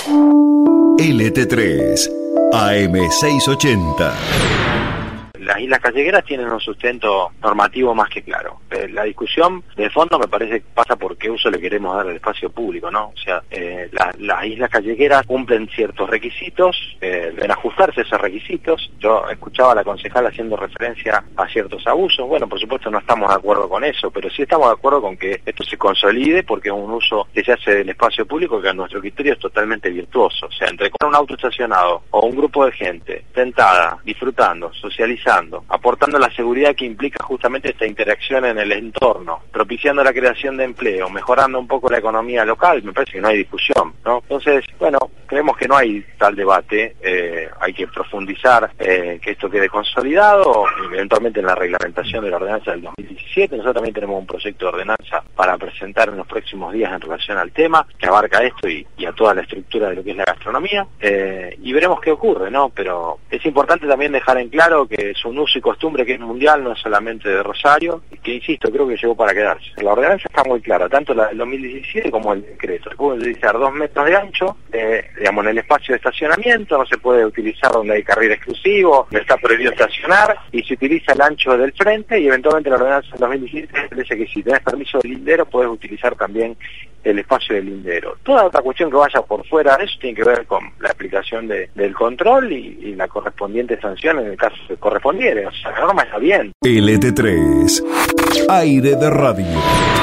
LT3 AM680. Las islas callejeras tienen un sustento normativo más que claro. La discusión de fondo me parece que pasa por qué uso le queremos dar al espacio público, ¿no? O sea, las islas callejeras cumplen ciertos requisitos, deben ajustarse esos requisitos. Yo escuchaba a la concejal haciendo referencia a ciertos abusos. Bueno, por supuesto no estamos de acuerdo con eso, pero sí estamos de acuerdo con que esto se consolide porque es un uso que se hace del espacio público que a nuestro criterio es totalmente virtuoso. O sea, entre un auto estacionado o un grupo de gente sentada, disfrutando, socializando, aportando la seguridad que implica justamente esta interacción en el entorno, propiciando la creación de empleo, mejorando un poco la economía local, me parece que no hay discusión, ¿no? Entonces, bueno, creemos que no hay tal debate, hay que profundizar que esto quede consolidado, eventualmente en la reglamentación de la ordenanza del 2017. Nosotros también tenemos un proyecto de ordenanza para presentar en los próximos días en relación al tema, que abarca esto y a toda la estructura de lo que es la gastronomía, y veremos qué ocurre, ¿no? Pero es importante también dejar en claro que es un uso y costumbre que es mundial, no es solamente de Rosario, y que, insisto, creo que llegó para quedarse. La ordenanza está muy clara, tanto la del 2017 como el decreto. Se puede utilizar 2 metros de ancho, digamos, en el espacio de estacionamiento, no se puede utilizar donde hay carril exclusivo, no está prohibido estacionar, y se utiliza el ancho del frente, y eventualmente la ordenanza del 2017 establece que si tenés permiso de lindero, podés utilizar también el espacio del lindero. Toda otra cuestión que vaya por fuera de eso tiene que ver con la aplicación del control y la correspondiente sanción en el caso que correspondiera. O sea, la norma está bien. LT3, aire de radio.